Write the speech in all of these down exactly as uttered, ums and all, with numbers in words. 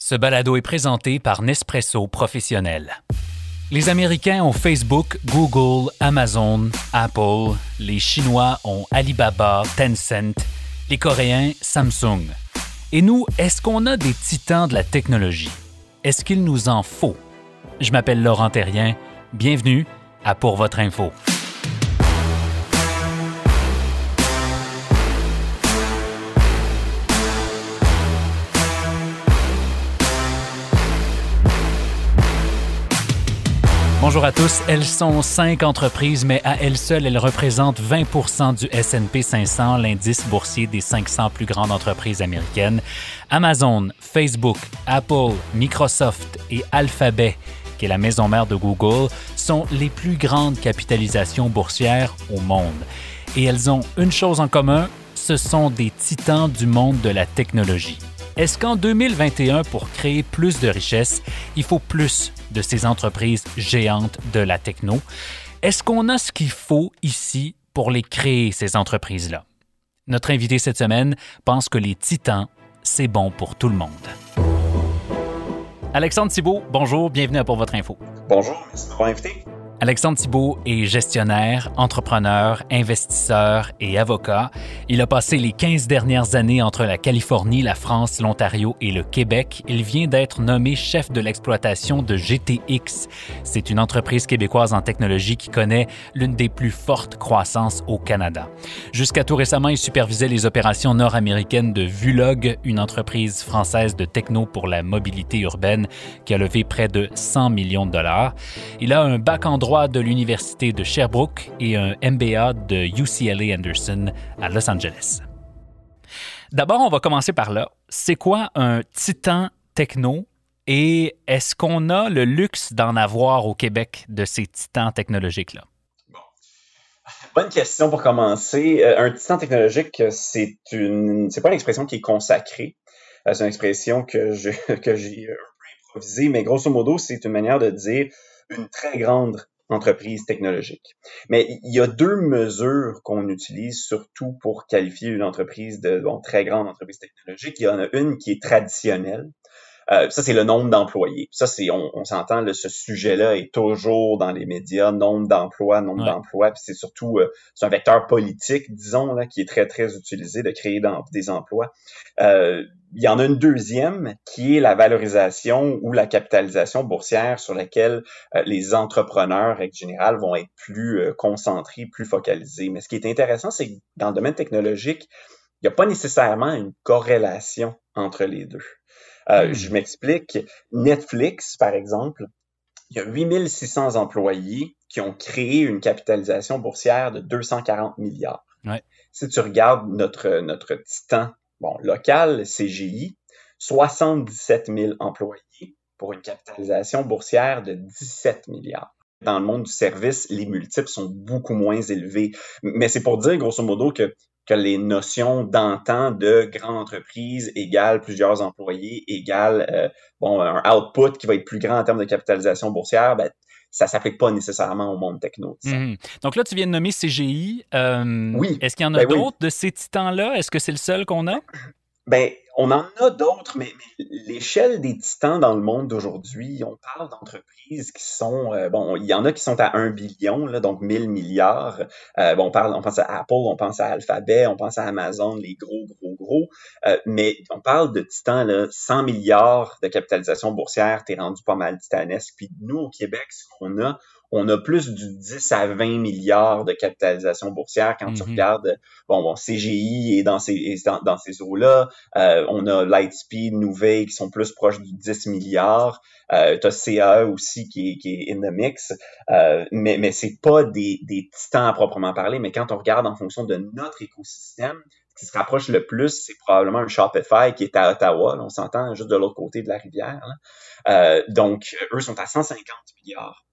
Ce balado est présenté par Nespresso Professionnel. Les Américains ont Facebook, Google, Amazon, Apple. Les Chinois ont Alibaba, Tencent. Les Coréens, Samsung. Et nous, est-ce qu'on a des titans de la technologie? Est-ce qu'il nous en faut? Je m'appelle Laurent Terrien. Bienvenue à Pour votre info. Bonjour à tous. Elles sont cinq entreprises, mais à elles seules, elles représentent vingt pour cent du S and P cinq cents, l'indice boursier des cinq cents plus grandes entreprises américaines. Amazon, Facebook, Apple, Microsoft et Alphabet, qui est la maison mère de Google, sont les plus grandes capitalisations boursières au monde. Et elles ont une chose en commun, ce sont des titans du monde de la technologie. Est-ce qu'en deux mille vingt et un, pour créer plus de richesses, il faut plus de ces entreprises géantes de la techno? Est-ce qu'on a ce qu'il faut ici pour les créer, ces entreprises-là? Notre invité cette semaine pense que les titans, c'est bon pour tout le monde. Alexandre Thibault, bonjour, bienvenue à Pour votre info. Bonjour, merci de m'avoir invité. Alexandre Thibault est gestionnaire, entrepreneur, investisseur et avocat. Il a passé les quinze dernières années entre la Californie, la France, l'Ontario et le Québec. Il vient d'être nommé chef de l'exploitation de G T X. C'est une entreprise québécoise en technologie qui connaît l'une des plus fortes croissances au Canada. Jusqu'à tout récemment, il supervisait les opérations nord-américaines de Vulog, une entreprise française de techno pour la mobilité urbaine qui a levé près de cent millions de dollars. Il a un bac en droit de l'Université de Sherbrooke et un M B A de U C L A Anderson à Los Angeles. D'abord, on va commencer par là. C'est quoi un titan techno et est-ce qu'on a le luxe d'en avoir au Québec de ces titans technologiques-là? Bon. Bonne question pour commencer. Un titan technologique, c'est une, c'est pas une expression qui est consacrée. C'est une expression que, je, que j'ai un peu improvisée, mais grosso modo, c'est une manière de dire une très grande entreprise technologique. Mais il y a deux mesures qu'on utilise surtout pour qualifier une entreprise de bon, très grande entreprise technologique. Il y en a une qui est traditionnelle. Euh, ça, c'est le nombre d'employés. Ça, c'est, on, on s'entend, là, ce sujet-là est toujours dans les médias, nombre d'emplois, nombre ouais. d'emplois, puis c'est surtout, euh, c'est un vecteur politique, disons, là, qui est très, très utilisé de créer dans, des emplois. Euh, il y en a une deuxième qui est la valorisation ou la capitalisation boursière sur laquelle euh, les entrepreneurs, en général, vont être plus euh, concentrés, plus focalisés. Mais ce qui est intéressant, c'est que dans le domaine technologique, il n'y a pas nécessairement une corrélation entre les deux. Euh, mmh. Je m'explique. Netflix, par exemple, il y a huit mille six cents employés qui ont créé une capitalisation boursière de deux cent quarante milliards. Ouais. Si tu regardes notre, notre titan bon, local, C G I, soixante-dix-sept mille employés pour une capitalisation boursière de dix-sept milliards. Dans le monde du service, les multiples sont beaucoup moins élevés. Mais c'est pour dire, grosso modo, que que les notions d'antan de grande entreprise égale plusieurs employés égale euh, bon un output qui va être plus grand en termes de capitalisation boursière, ben, ça ne s'applique pas nécessairement au monde techno. Mmh. Donc là, tu viens de nommer C G I. Euh, oui. Est-ce qu'il y en a ben d'autres oui. de ces titans-là? Est-ce que c'est le seul qu'on a? Ben, on en a d'autres, mais, mais l'échelle des titans dans le monde d'aujourd'hui, on parle d'entreprises qui sont, euh, bon, il y en a qui sont à un billion, là, donc mille milliards. Euh, bon, on parle, on pense à Apple, on pense à Alphabet, on pense à Amazon, les gros, gros, gros. Euh, mais on parle de titans, là, cent milliards de capitalisation boursière, t'es rendu pas mal titanesque. Puis nous, au Québec, ce qu'on a, on a plus du dix à vingt milliards de capitalisation boursière quand mm-hmm. tu regardes, bon, bon, C G I est dans ces, est dans, dans ces eaux-là. Euh, on a Lightspeed, Nuvei qui sont plus proches du dix milliards. Euh, tu as C A E aussi qui est, qui est in the mix. Euh, mais, mais c'est pas des, des titans à proprement parler. Mais quand on regarde en fonction de notre écosystème, ce qui se rapproche le plus, c'est probablement un Shopify qui est à Ottawa. Là, on s'entend juste de l'autre côté de la rivière. Là. Euh, donc, eux sont à cent cinquante milliards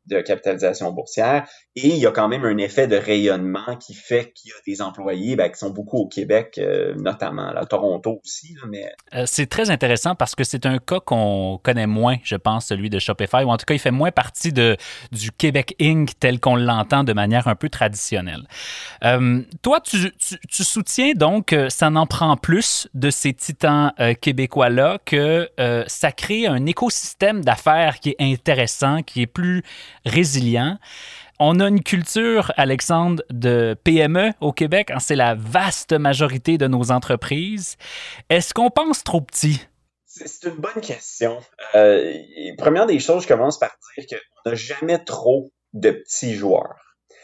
de capitalisation boursière, et il y a quand même un effet de rayonnement qui fait qu'il y a des employés ben, qui sont beaucoup au Québec, euh, notamment, là, à Toronto aussi. Là, mais... Euh, c'est très intéressant parce que c'est un cas qu'on connaît moins, je pense, celui de Shopify, ou en tout cas, il fait moins partie de, du Québec Inc tel qu'on l'entend de manière un peu traditionnelle. Euh, toi, tu, tu, tu soutiens donc que ça n'en prend plus de ces titans euh, québécois-là, que euh, ça crée un écosystème d'affaires qui est intéressant, qui est plus résilient. On a une culture, Alexandre, de P M E au Québec. C'est la vaste majorité de nos entreprises. Est-ce qu'on pense trop petit? C'est une bonne question. Euh, première des choses, je commence par dire qu'on n'a jamais trop de petits joueurs.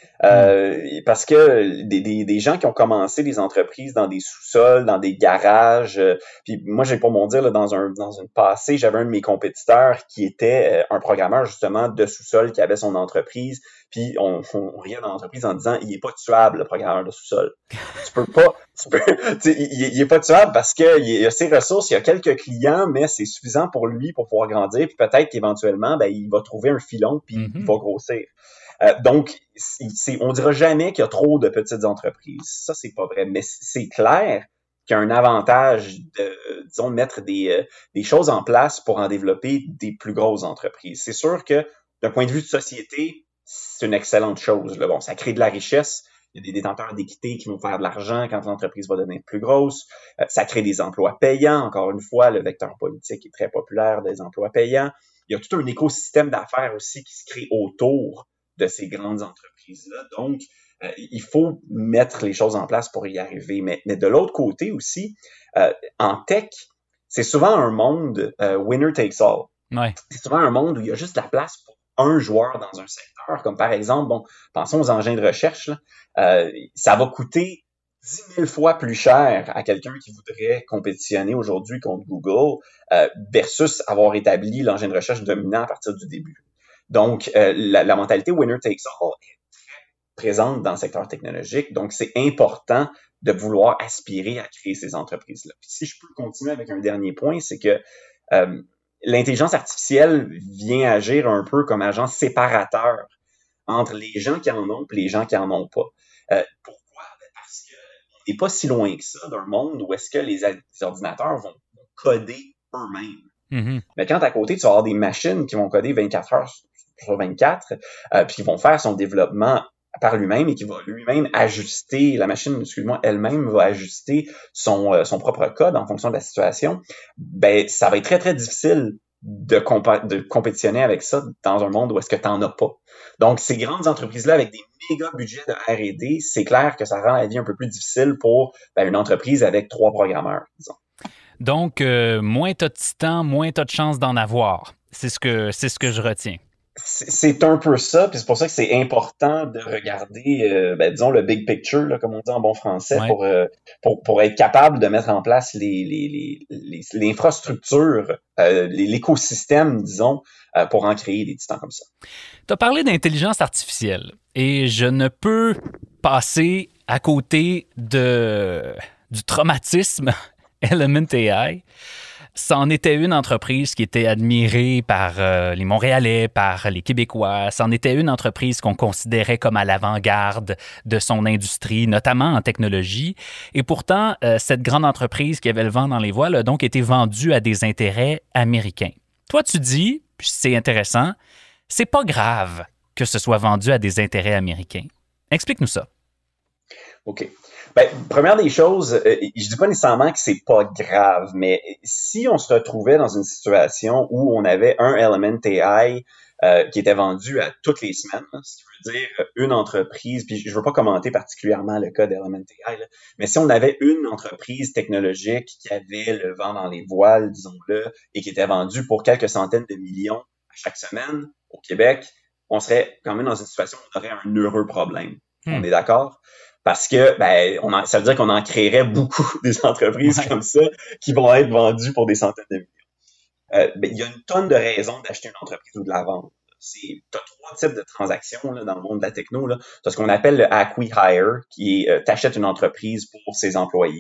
Euh, mm. Parce que des, des, des gens qui ont commencé des entreprises dans des sous-sols, dans des garages, euh, puis moi j'ai pour mon dire là, dans un dans une passé, j'avais un de mes compétiteurs qui était euh, un programmeur justement de sous-sol qui avait son entreprise, puis on, on riait dans l'entreprise en disant il est pas tuable le programmeur de sous-sol. Tu peux pas, tu peux, tu sais, il, il est pas tuable parce que il a ses ressources, il a quelques clients, mais c'est suffisant pour lui pour pouvoir grandir, puis peut-être qu'éventuellement ben il va trouver un filon puis mm-hmm. il va grossir. Euh, donc, c'est, on dira jamais qu'il y a trop de petites entreprises. Ça, c'est pas vrai. Mais c'est clair qu'il y a un avantage de, disons, de mettre des, euh, des choses en place pour en développer des plus grosses entreprises. C'est sûr que, d'un point de vue de société, c'est une excellente chose. Là. Bon, ça crée de la richesse. Il y a des détenteurs d'équité qui vont faire de l'argent quand l'entreprise va devenir plus grosse. Euh, ça crée des emplois payants. Encore une fois, le vecteur politique est très populaire des emplois payants. Il y a tout un écosystème d'affaires aussi qui se crée autour de ces grandes entreprises-là. Donc, euh, il faut mettre les choses en place pour y arriver. Mais, mais de l'autre côté aussi, euh, en tech, c'est souvent un monde euh, winner takes all. Ouais. C'est souvent un monde où il y a juste la place pour un joueur dans un secteur. Comme par exemple, bon, pensons aux engins de recherche. Là, euh, ça va coûter dix mille fois plus cher à quelqu'un qui voudrait compétitionner aujourd'hui contre Google euh, versus avoir établi l'engin de recherche dominant à partir du début. Donc, euh, la, la mentalité winner takes all est très présente dans le secteur technologique. Donc, c'est important de vouloir aspirer à créer ces entreprises-là. Puis, si je peux continuer avec un dernier point, c'est que euh, l'intelligence artificielle vient agir un peu comme agent séparateur entre les gens qui en ont et les gens qui en ont pas. Euh, pourquoi? Parce qu'on n'est pas si loin que ça d'un monde où est-ce que les, les ordinateurs vont, vont coder eux-mêmes. Mm-hmm. Mais quand à côté, tu vas avoir des machines qui vont coder vingt-quatre heures sur vingt-quatre, euh, puis qui vont faire son développement par lui-même et qui va lui-même ajuster, la machine, excuse-moi, elle-même va ajuster son, euh, son propre code en fonction de la situation, ben ça va être très, très difficile de, compa- de compétitionner avec ça dans un monde où est-ce que tu n'en as pas. Donc, ces grandes entreprises-là, avec des méga budgets de R et D, c'est clair que ça rend la vie un peu plus difficile pour ben, une entreprise avec trois programmeurs, disons. Donc, euh, moins tu as de titans, moins tu as de chances d'en avoir. C'est ce que, c'est ce que je retiens. C'est un peu ça, puis c'est pour ça que c'est important de regarder, euh, ben, disons, le big picture, là, comme on dit en bon français, ouais. pour, euh, pour pour être capable de mettre en place les, les, les, les, l'infrastructure, euh, l'écosystème, disons, euh, pour en créer des titans comme ça. Tu as parlé d'intelligence artificielle, et je ne peux passer à côté de, du traumatisme Element A I. C'en était une entreprise qui était admirée par euh, les Montréalais, par les Québécois. C'en était une entreprise qu'on considérait comme à l'avant-garde de son industrie, notamment en technologie. Et pourtant, euh, cette grande entreprise qui avait le vent dans les voiles a donc été vendue à des intérêts américains. Toi, tu dis, puis c'est intéressant, c'est pas grave que ce soit vendu à des intérêts américains. Explique-nous ça. OK. Ben, première des choses, euh, je dis pas nécessairement que c'est pas grave, mais si on se retrouvait dans une situation où on avait un Element A I euh, qui était vendu à toutes les semaines, là, ce qui veut dire une entreprise, puis je veux pas commenter particulièrement le cas d'Element A I, là, mais si on avait une entreprise technologique qui avait le vent dans les voiles, disons-le, et qui était vendue pour quelques centaines de millions à chaque semaine au Québec, on serait quand même dans une situation où on aurait un heureux problème. Hmm. On est d'accord? Parce que ben, on en, ça veut dire qu'on en créerait beaucoup des entreprises ouais. comme ça qui vont être vendues pour des centaines de millions. Euh, ben, il y a une tonne de raisons d'acheter une entreprise ou de la vendre. Tu as trois types de transactions là, dans le monde de la techno. Tu as ce qu'on appelle le acqui-hire, qui est euh, tu achètes une entreprise pour ses employés.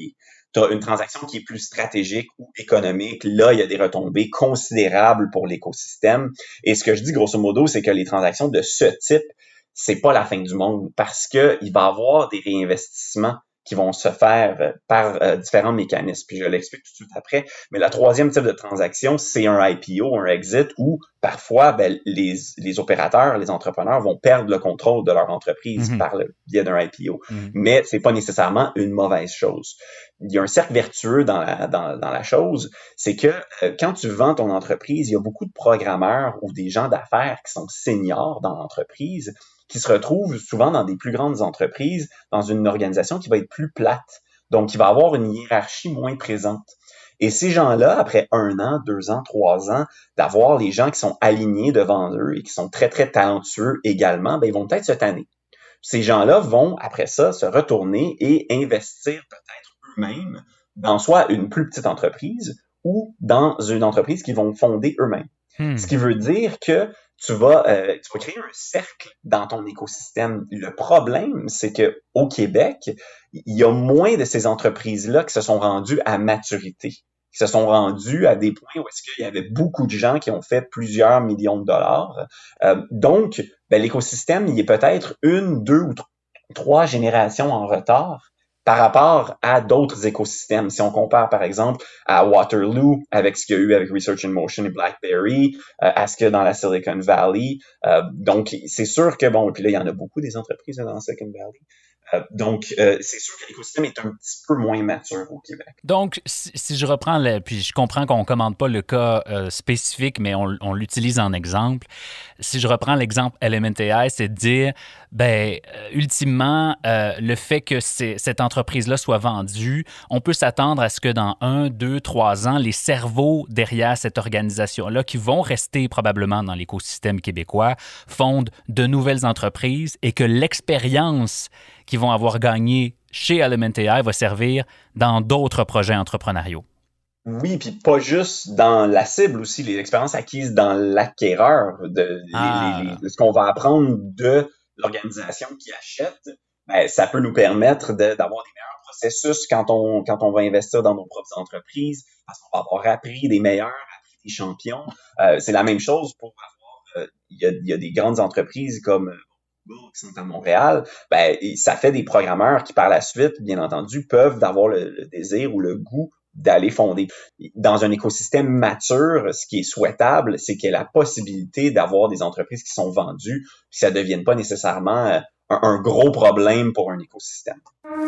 tu as une transaction qui est plus stratégique ou économique. Là, il y a des retombées considérables pour l'écosystème. Et ce que je dis grosso modo, c'est que les transactions de ce type, c'est pas la fin du monde parce que il va y avoir des réinvestissements qui vont se faire par euh, différents mécanismes. Puis je l'explique tout de suite après. Mais la troisième type de transaction, c'est un I P O, un exit, où parfois ben, les, les opérateurs, les entrepreneurs vont perdre le contrôle de leur entreprise mm-hmm. par le biais d'un I P O. Mm-hmm. Mais c'est pas nécessairement une mauvaise chose. Il y a un cercle vertueux dans la, dans, dans la chose, c'est que euh, quand tu vends ton entreprise, il y a beaucoup de programmeurs ou des gens d'affaires qui sont seniors dans l'entreprise qui se retrouvent souvent dans des plus grandes entreprises, dans une organisation qui va être plus plate, donc qui va avoir une hiérarchie moins présente. Et ces gens-là, après un an, deux ans, trois ans, d'avoir les gens qui sont alignés devant eux et qui sont très, très talentueux également, ben, ils vont peut-être se tanner. Ces gens-là vont, après ça, se retourner et investir peut-être eux-mêmes dans soit une plus petite entreprise ou dans une entreprise qu'ils vont fonder eux-mêmes. Hmm. Ce qui veut dire que tu vas, euh, tu vas créer un cercle dans ton écosystème. Le problème, c'est que au Québec, il y a moins de ces entreprises-là qui se sont rendues à maturité, qui se sont rendues à des points où est-ce qu'il y avait beaucoup de gens qui ont fait plusieurs millions de dollars. Euh, donc, ben, l'écosystème, il est peut-être une, deux ou trois, trois générations en retard par rapport à d'autres écosystèmes. Si on compare, par exemple, à Waterloo, avec ce qu'il y a eu avec Research in Motion et BlackBerry, euh, à ce qu'il y a dans la Silicon Valley. Euh, donc, c'est sûr que, bon, et puis là, il y en a beaucoup des entreprises là, dans la Silicon Valley. Euh, donc, euh, c'est sûr que l'écosystème est un petit peu moins mature au Québec. Donc, si, si je reprends, le, puis je comprends qu'on ne commande pas le cas euh, spécifique, mais on, on l'utilise en exemple. Si je reprends l'exemple Element A I, c'est de dire, ben, euh, ultimement, euh, le fait que cette entreprise-là soit vendue, on peut s'attendre à ce que dans un, deux, trois ans, les cerveaux derrière cette organisation-là, qui vont rester probablement dans l'écosystème québécois, fondent de nouvelles entreprises et que l'expérience qu'ils vont avoir gagné chez Element A I va servir dans d'autres projets entrepreneuriaux. Oui, puis pas juste dans la cible aussi, les expériences acquises dans l'acquéreur, de, ah. les, les, les, ce qu'on va apprendre de l'organisation qui achète, ben, ça peut nous permettre de, d'avoir des meilleurs processus quand on, quand on va investir dans nos propres entreprises, parce qu'on va avoir appris des meilleurs, appris des champions. Euh, c'est la même chose pour avoir, euh, il y a, il y a des grandes entreprises comme qui sont à Montréal, ben, ça fait des programmeurs qui, par la suite, bien entendu, peuvent avoir le, le désir ou le goût d'aller fonder. Dans un écosystème mature, ce qui est souhaitable, c'est qu'il y ait la possibilité d'avoir des entreprises qui sont vendues, puis ça ne devienne pas nécessairement un, un gros problème pour un écosystème.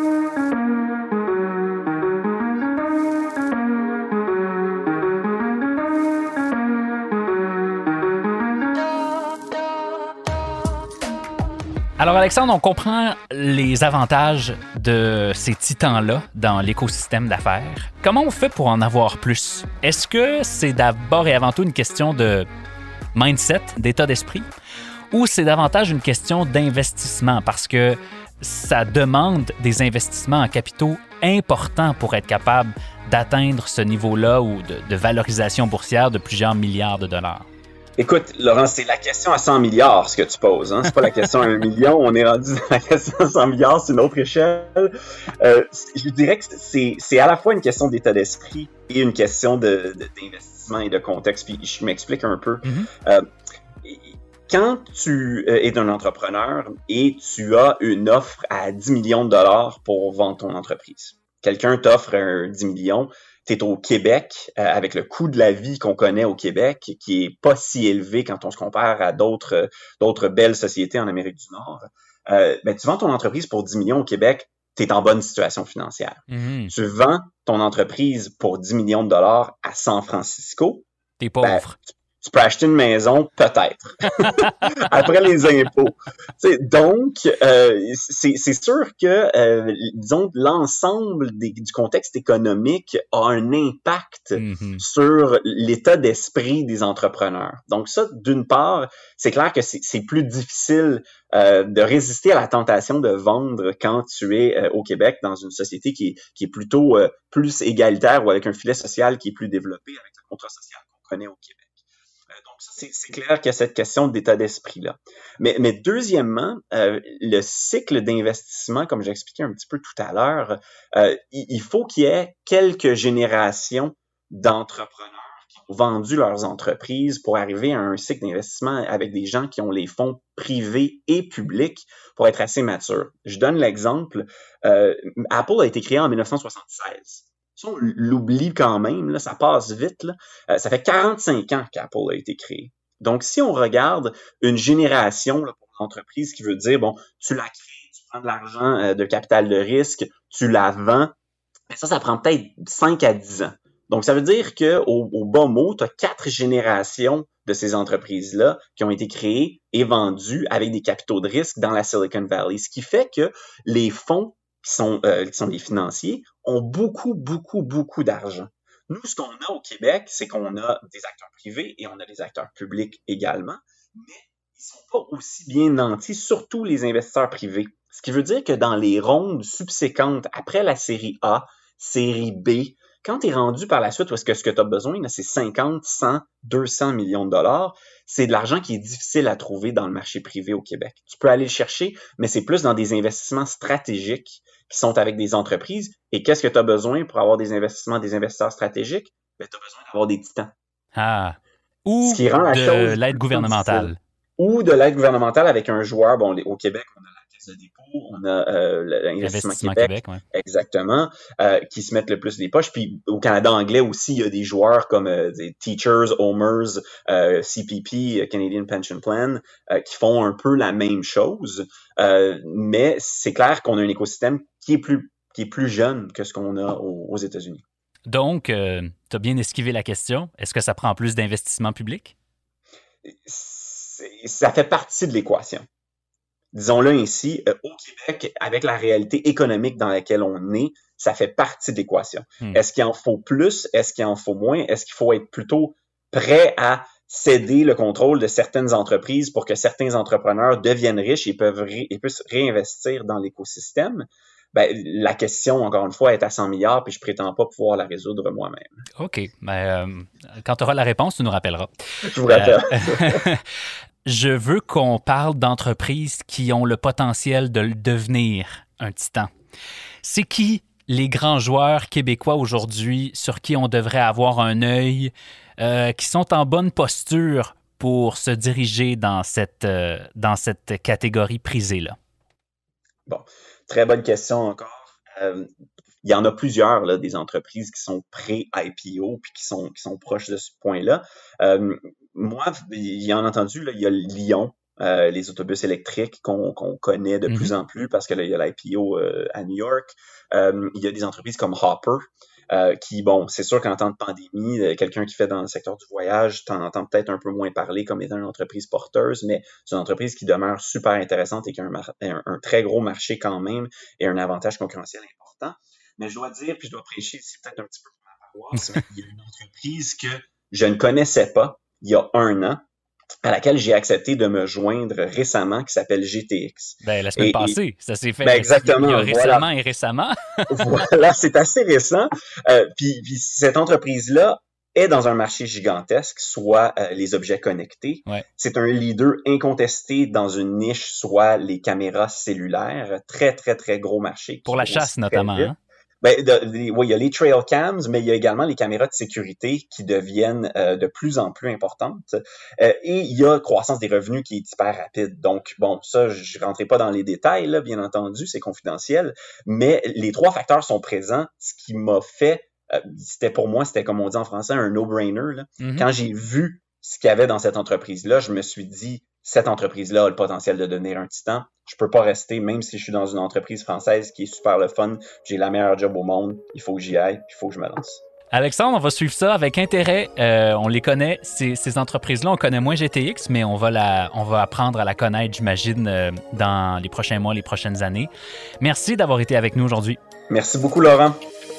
Alors, Alexandre, on comprend les avantages de ces titans-là dans l'écosystème d'affaires. Comment on fait pour en avoir plus? Est-ce que c'est d'abord et avant tout une question de mindset, d'état d'esprit, ou c'est davantage une question d'investissement? Parce que ça demande des investissements en capitaux importants pour être capable d'atteindre ce niveau-là ou de, de valorisation boursière de plusieurs milliards de dollars. Écoute, Laurent, c'est la question à cent milliards, ce que tu poses. Hein? C'est pas la question à un million. On est rendu dans la question à cent milliards, c'est une autre échelle. Euh, je dirais que c'est, c'est à la fois une question d'état d'esprit et une question de, de, d'investissement et de contexte. Puis je m'explique un peu. Mm-hmm. Euh, quand tu es un entrepreneur et tu as une offre à dix millions de dollars pour vendre ton entreprise, quelqu'un t'offre un dix millions, tu es au Québec, euh, avec le coût de la vie qu'on connaît au Québec, qui est pas si élevé quand on se compare à d'autres, euh, d'autres belles sociétés en Amérique du Nord, euh, ben, tu vends ton entreprise pour dix millions au Québec, tu es en bonne situation financière. Mm-hmm. Tu vends ton entreprise pour dix millions de dollars à San Francisco, t'es pauvre. Ben, tu peux acheter une maison, peut-être, après les impôts. T'sais, donc, euh, c'est, c'est sûr que, euh, disons, l'ensemble des, du contexte économique a un impact mm-hmm. sur l'état d'esprit des entrepreneurs. Donc ça, d'une part, c'est clair que c'est, c'est plus difficile euh, de résister à la tentation de vendre quand tu es euh, au Québec dans une société qui est, qui est plutôt euh, plus égalitaire ou avec un filet social qui est plus développé avec le contrat social qu'on connaît au Québec. Donc, ça, c'est, c'est clair qu'il y a cette question d'état d'esprit-là. Mais, mais deuxièmement, euh, le cycle d'investissement, comme j'expliquais un petit peu tout à l'heure, euh, il, il faut qu'il y ait quelques générations d'entrepreneurs qui ont vendu leurs entreprises pour arriver à un cycle d'investissement avec des gens qui ont les fonds privés et publics pour être assez matures. Je donne l'exemple, euh, Apple a été créé en dix-neuf cent soixante-seize. Si on l'oublie quand même, là, ça passe vite, là. Euh, ça fait quarante-cinq ans qu'Apple a été créé. Donc, si on regarde une génération là, pour l'entreprise qui veut dire, bon, tu la crées, tu prends de l'argent euh, de capital de risque, tu la vends, ben ça, ça prend peut-être cinq à dix ans. Donc, ça veut dire qu'au au bas mot, tu as quatre générations de ces entreprises-là qui ont été créées et vendues avec des capitaux de risque dans la Silicon Valley. Ce qui fait que les fonds qui sont, euh, qui sont des financiers, ont beaucoup, beaucoup, beaucoup d'argent. Nous, ce qu'on a au Québec, c'est qu'on a des acteurs privés et on a des acteurs publics également, mais ils sont pas aussi bien nantis, surtout les investisseurs privés. Ce qui veut dire que dans les rondes subséquentes, après la série A, série B, quand tu es rendu par la suite, où est-ce que ce que tu as besoin, là, c'est cinquante, cent, deux cents millions de dollars, c'est de l'argent qui est difficile à trouver dans le marché privé au Québec. Tu peux aller le chercher, mais c'est plus dans des investissements stratégiques qui sont avec des entreprises. Et qu'est-ce que tu as besoin pour avoir des investissements, des investisseurs stratégiques? Ben, tu as besoin d'avoir des titans. Ah, ou Ce qui rend la de chose l'aide gouvernementale. Ou de l'aide gouvernementale avec un joueur. Bon, au Québec, on a la Caisse de dépôt, on a euh, l'Investissement Québec, Québec ouais. Exactement, euh, qui se mettent le plus les poches. Puis au Canada anglais aussi, il y a des joueurs comme euh, des Teachers, Homers, euh, C P P, Canadian Pension Plan, euh, qui font un peu la même chose. Euh, mais c'est clair qu'on a un écosystème qui est plus qui est plus jeune que ce qu'on a aux, aux États-Unis. Donc, euh, tu as bien esquivé la question. Est-ce que ça prend plus d'investissement public? Ça fait partie de l'équation. Disons-le ainsi, euh, au Québec, avec la réalité économique dans laquelle on est, ça fait partie de l'équation. Hmm. Est-ce qu'il en faut plus? Est-ce qu'il en faut moins? Est-ce qu'il faut être plutôt prêt à céder le contrôle de certaines entreprises pour que certains entrepreneurs deviennent riches et peuvent ré- et puissent réinvestir dans l'écosystème? Ben, la question, encore une fois, est à cent milliards, puis je prétends pas pouvoir la résoudre moi-même. OK. Ben, euh, quand tu auras la réponse, tu nous rappelleras. Je vous rappelle. Euh, je veux qu'on parle d'entreprises qui ont le potentiel de devenir un titan. C'est qui les grands joueurs québécois aujourd'hui sur qui on devrait avoir un œil, euh, qui sont en bonne posture pour se diriger dans cette, euh, dans cette catégorie prisée-là? Bon. Très bonne question encore. Euh, il y en a plusieurs, là, des entreprises qui sont pré-I P O puis qui sont, qui sont proches de ce point-là. Euh, moi, il y en a entendu, là, il y a Lyon, euh, les autobus électriques qu'on, qu'on connaît de mm-hmm. plus en plus parce que là, il y a l'I P O euh, à New York. Euh, il y a des entreprises comme Hopper, Euh, qui, bon, c'est sûr qu'en temps de pandémie, euh, quelqu'un qui fait dans le secteur du voyage, t'en entends peut-être un peu moins parler comme étant une entreprise porteuse, mais c'est une entreprise qui demeure super intéressante et qui a un, mar- un, un très gros marché quand même et un avantage concurrentiel important. Mais je dois dire, puis je dois prêcher ici peut-être un petit peu pour ma paroisse, il y a une entreprise que je ne connaissais pas il y a un an, à laquelle j'ai accepté de me joindre récemment, qui s'appelle G T X. Ben, la semaine et, passée, ça s'est fait. Ben exactement. Il y a récemment voilà. et récemment. Voilà, c'est assez récent. Euh, puis, puis cette entreprise-là est dans un marché gigantesque, soit euh, les objets connectés. Ouais. C'est un leader incontesté dans une niche, soit les caméras cellulaires. Très, très, très gros marché. Pour la chasse, notamment. Hein? Ben, de, de, oui, il y a les trail cams, mais il y a également les caméras de sécurité qui deviennent euh, de plus en plus importantes. Euh, et il y a croissance des revenus qui est hyper rapide. Donc, bon, ça, je ne rentrerai pas dans les détails, là, bien entendu, c'est confidentiel. Mais les trois facteurs sont présents, ce qui m'a fait, euh, c'était pour moi, c'était comme on dit en français, un no-brainer. Là. Mm-hmm. Quand j'ai vu ce qu'il y avait dans cette entreprise-là, je me suis dit, cette entreprise-là a le potentiel de devenir un titan. Je peux pas rester, même si je suis dans une entreprise française qui est super le fun, j'ai la meilleure job au monde, il faut que j'y aille, il faut que je me lance. Alexandre, on va suivre ça avec intérêt. Euh, on les connaît, ces, ces entreprises-là, on connaît moins G T X, mais on va, la, on va apprendre à la connaître, j'imagine, euh, dans les prochains mois, les prochaines années. Merci d'avoir été avec nous aujourd'hui. Merci beaucoup, Laurent.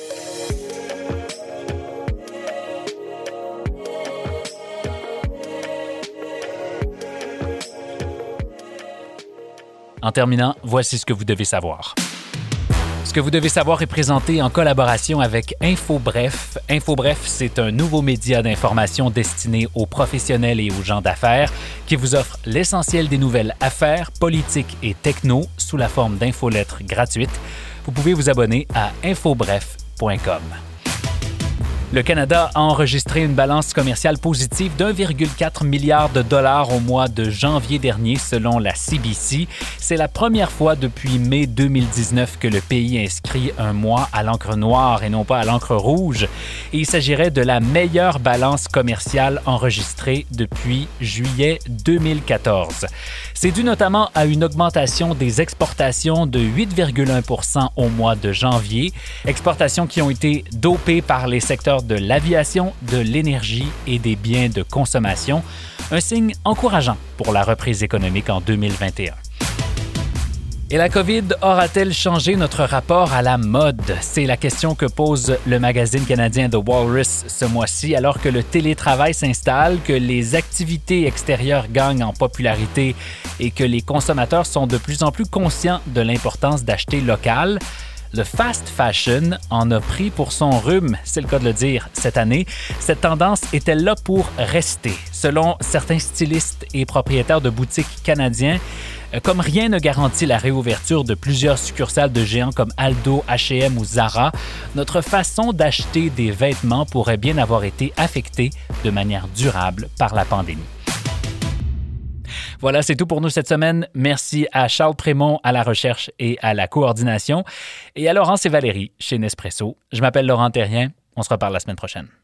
En terminant, voici ce que vous devez savoir. Ce que vous devez savoir est présenté en collaboration avec InfoBref. InfoBref, c'est un nouveau média d'information destiné aux professionnels et aux gens d'affaires qui vous offre l'essentiel des nouvelles affaires, politiques et techno sous la forme d'infolettres gratuites. Vous pouvez vous abonner à infobref point com. Le Canada a enregistré une balance commerciale positive d'un virgule quatre milliard de dollars au mois de janvier dernier, selon la C B C. C'est la première fois depuis mai deux mille dix-neuf que le pays inscrit un mois à l'encre noire et non pas à l'encre rouge. Et il s'agirait de la meilleure balance commerciale enregistrée depuis juillet deux mille quatorze. C'est dû notamment à une augmentation des exportations de huit virgule un pour cent au mois de janvier, exportations qui ont été dopées par les secteurs de l'aviation, de l'énergie et des biens de consommation, un signe encourageant pour la reprise économique en deux mille vingt et un. Et la COVID aura-t-elle changé notre rapport à la mode? C'est la question que pose le magazine canadien The Walrus ce mois-ci, alors que le télétravail s'installe, que les activités extérieures gagnent en popularité et que les consommateurs sont de plus en plus conscients de l'importance d'acheter local. Le fast fashion en a pris pour son rhume, c'est le cas de le dire, cette année. Cette tendance est-elle là pour rester? Selon certains stylistes et propriétaires de boutiques canadiens, comme rien ne garantit la réouverture de plusieurs succursales de géants comme Aldo, H et M ou Zara, notre façon d'acheter des vêtements pourrait bien avoir été affectée de manière durable par la pandémie. Voilà, c'est tout pour nous cette semaine. Merci à Charles Prémont à la recherche et à la coordination et à Laurence et Valérie chez Nespresso. Je m'appelle Laurent Terrien. On se reparle la semaine prochaine.